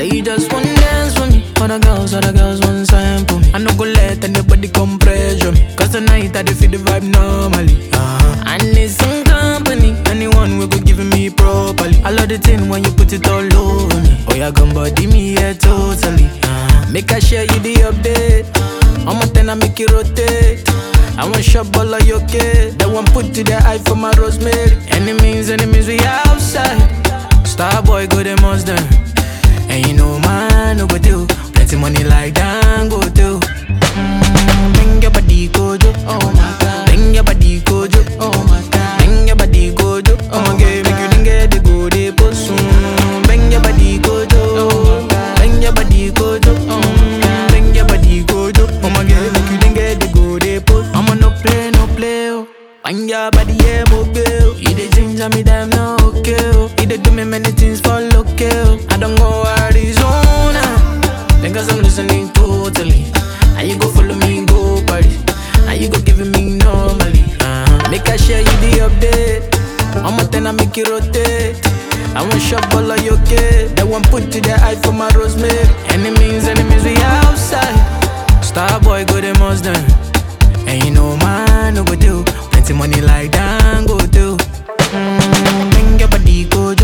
Say you just wanna dance with me. Other girls want sample me. I no go let anybody come pressure me. Cause tonight I dey feel the vibe normally. I need some company. Anyone will go giving me properly. I love the thing when you put it all over me. Oh yeah, gun body me, yeah, totally. Make I share you the update. I'm a 10, I make it rotate. I want shop all of your kid. That one put to the eye for my rosemary. Enemies, we outside. Star boy, go them monster. And you know man, no go do. Plenty money like that, go do. Bring your body, go do. Oh my god. Bring your body, go do. Oh my god. Bring your body, go do. Oh my god. Make you didn't get the go, they post soon. Bring your body, go do. Oh my god. Bring your body, go do. Oh my god. Bring your body, go do. Oh my god. Make you didn't get the go, they post. I'ma no play, oh. Bring your body, yeah, mobile. You the ginger me, damn no okay. You dey do me many things for local. I don't go Arizona. Because I'm listening totally. And you go follow me, go party. And you go giving me normally. Make I share you the update. I'm a 10, I make it rotate. I want shop all of your kid. That one put to the eye for my rosemary. Enemies, we outside. Star boy, go them most done. And you know man, no go do. Plenty money like that, go do. Bring your body, go